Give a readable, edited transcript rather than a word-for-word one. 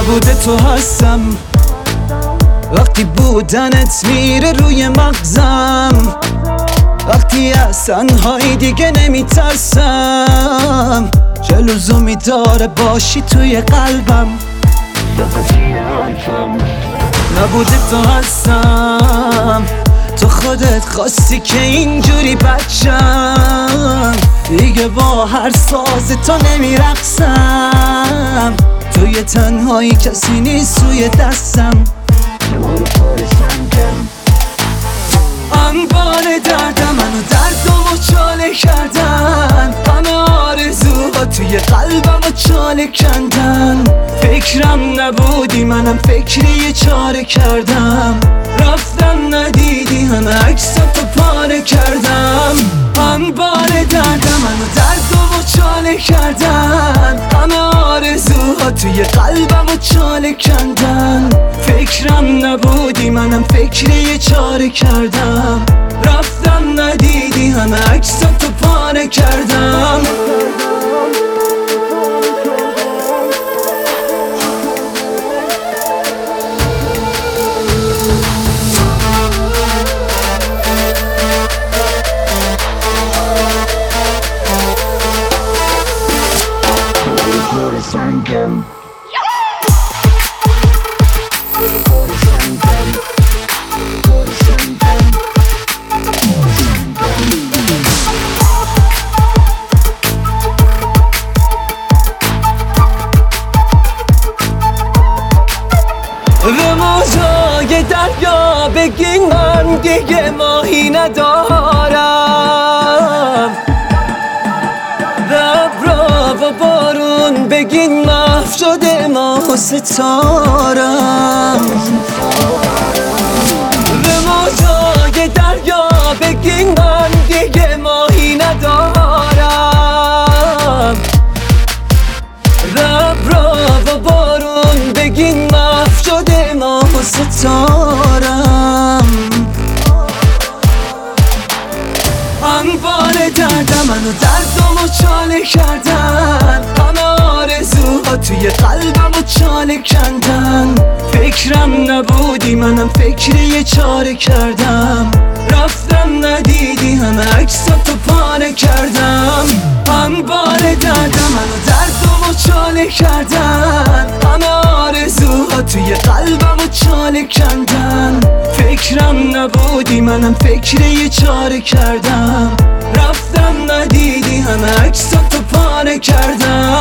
نبوده تو هستم وقتی بودنت میره روی مغزم، وقتی از تنهایی دیگه نمیترسم، چه لزومی داره باشی توی قلبم. نبوده تو هستم، تو خودت خواستی که اینجوری بچم، دیگه با هر ساز تو نمیرقصم، توی تنهایی کسی نیست روی دستم. انبار دردم منو دردمو چاله کردن، همه آرزوها توی قلبمو چاله کندن، فکرم نبودی منم فکری یه چاره کردم، رفتم ندیدی همه عکساتو پاره کردم. انبار دردم منو دردمو چاله کردن، همه آرزوها توی قلبمو چاله کندن، فکرم نبودی منم فکری یه چاره کردم، رفتم ندیدی همه عکساتو پاره کردم. به موجای دریا بگین من دیگه ماهی ندارم، به ابرا و بارون بگین محو شده ماه و ستارم، به موجای دریا بگین من دیگه ماهی ندارم، به ابرا و بارون بگین محو شده ماه و ستارم. انبار دردم منو دردمو چاله کردن، همه آرزوها توی قلبمو چاله کندن، فکرم نبودی منم فکری یه چاره کردم، رفتم ندیدی همه عکساتو پاره کردم. انبار دردم منو دردمو چاله کردن، همه آرزوها توی قلبمو چاله کندن، فکرم نبودی منم فکری یه چاره کردم، رفتم ندیدی همه عکساتو پاره کردم.